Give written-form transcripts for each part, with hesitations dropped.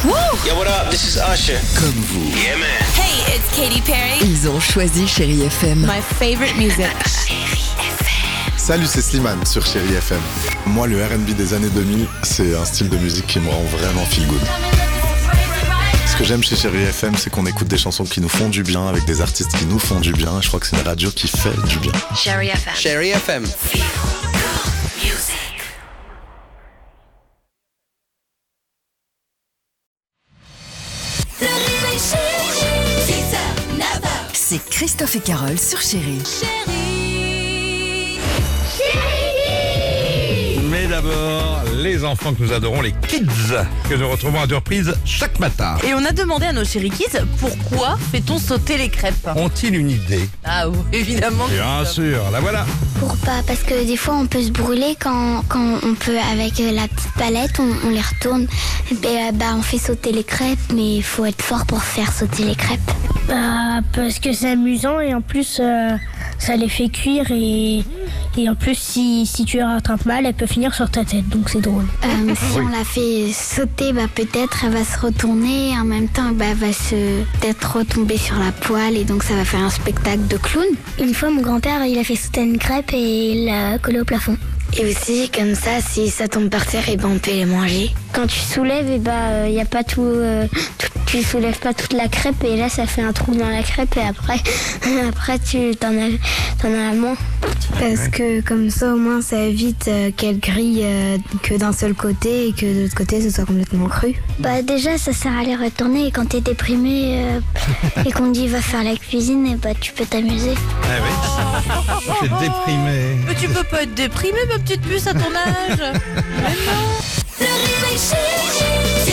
Yo, what up? This is Usher. Comme vous, Yeah, man. Hey, it's Katy Perry. ils ont choisi Chérie FM. My favorite music. Salut, c'est Slimane sur Chérie FM. Moi, le R&B des années 2000, c'est un style de musique qui me rend vraiment feel good. Ce que j'aime chez Chérie FM, c'est qu'on écoute des chansons qui nous font du bien, avec des artistes qui nous font du bien. Je crois que c'est une radio qui fait du bien. Chérie FM. Chérie FM. C'est Christophe et Carole sur Chérie. Mais d'abord, les enfants que nous adorons, les kids, que nous retrouvons à deux reprises chaque matin. Et on a demandé à nos chéri kids pourquoi fait-on sauter les crêpes. Ont-ils une idée? Ah oui, évidemment. Bien sûr, la voilà. Parce que des fois on peut se brûler quand on peut avec la petite palette on les retourne on fait sauter les crêpes, mais il faut être fort pour faire sauter les crêpes. Parce que c'est amusant et en plus ça les fait cuire et en plus si tu la rattrapes mal elle peut finir sur ta tête, donc c'est drôle. Si on la fait sauter, peut-être elle va se retourner et en même temps elle va se peut-être retomber sur la poêle et donc ça va faire un spectacle de clown. Une fois mon grand-père il a fait sauter une crêpe et il l'a collée au plafond. Et aussi, comme ça, si ça tombe par terre, on peut les manger. Quand tu soulèves, y a pas tu soulèves pas toute la crêpe et là, ça fait un trou dans la crêpe et après tu t'en as moins. Parce que comme ça, au moins, ça évite qu'elle grille que d'un seul côté et que de l'autre côté, ce soit complètement cru. Déjà, ça sert à les retourner et quand t'es déprimé et qu'on dit va faire la cuisine, et tu peux t'amuser. Ah oui, je suis déprimé. Mais tu peux pas être déprimé, ma petite puce, à ton âge.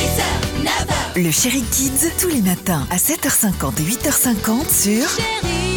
Le Chérie Kids, tous les matins à 7h50 et 8h50 sur Chérie.